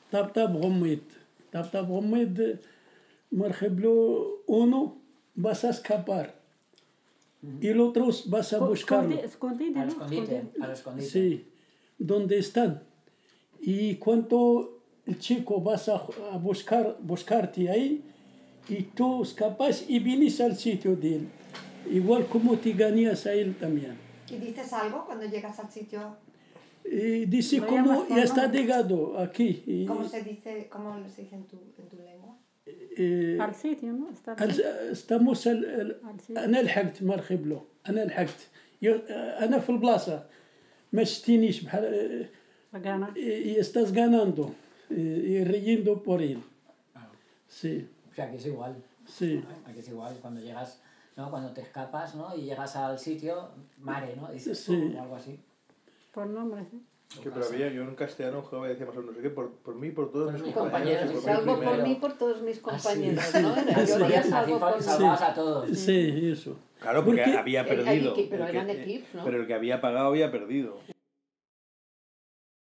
طبطب غميض. طبطب غميض مرحب له uno vas a escapar y el otro vas a buscarlo. Escondite, Al ¿no? escondite, al escondite. Sí, ¿dónde están? Y cuando el chico vas a buscarte ahí y tú escapas y vienes al sitio de él. Igual como te ganas a él también. ¿Y dices algo cuando llegas al sitio? Y dice Lo como llamas por ya está nombre. llegado aquí. Y, ¿Cómo se dice en tu lengua? Al sitio, ¿no? Está estamos sitio. انا لحقت مرحب له انا لحقت انا في البلاصه ما شتينيش بحال La gana. estás ganando y riendo por él. Sí, O sea, que es igual. sí. Aquí es igual, cuando llegas, ¿no? Cuando te escapas, ¿no? Y llegas al sitio, mare, ¿no? Dices, Sí. o algo así. Por nombre, ¿sí? Que pero había, yo en castellano jugaba y decía más o menos, no sé qué, por mí, por todos Por mis mis compañeros, compañeros, y por mí Salvo por primero. mí, por todos mis compañeros, sí. ¿no? Era, yo Sí. veía Así salvo por mí. salvabas a todos. Sí, eso. Claro, porque Porque- había perdido. Pero El que- eran equipos, ¿no? Pero el que había pagado había perdido.